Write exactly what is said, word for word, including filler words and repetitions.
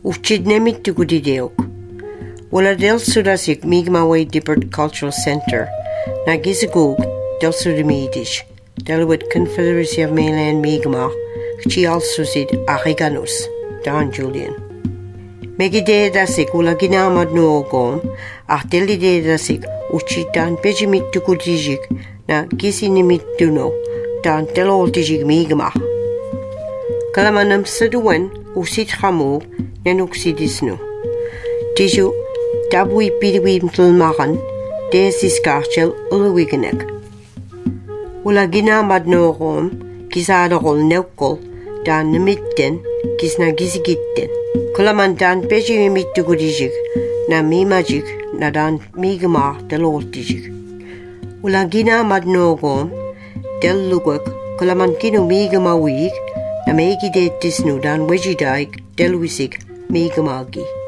Uchidnemittugudideok. Wala del sudasik Mi'kmaq Dibbert Cultural Center. Na gisagog del sudamidish. Delawit Confederacy of Mainland Mi'kmaq. Chi also sid Ariganus. Don Julian. Megidedasik wala ginamad noogom. Ach delidedasik uchidan bejimittukudijik na gisinimittuno. Dan deloltijik Mi'kmaq. Kalamanam saduwen usit hamog nanuksidisnu. Tiju dabwi pidiwim tulmaran desiskarchel uluwigenek. Ula ginamad noogom kisaadorol neukol dan nemitten kisna gisigitten. Kalaman dan bejimittukudijik na mimajik na dan Mi'kmaq deloltijik. Ula ginamad noogom dellugak kalaman kinu Mi'kmaq wiig na megideettisnu dan wejidaik delwisik Mi'kmaqgi.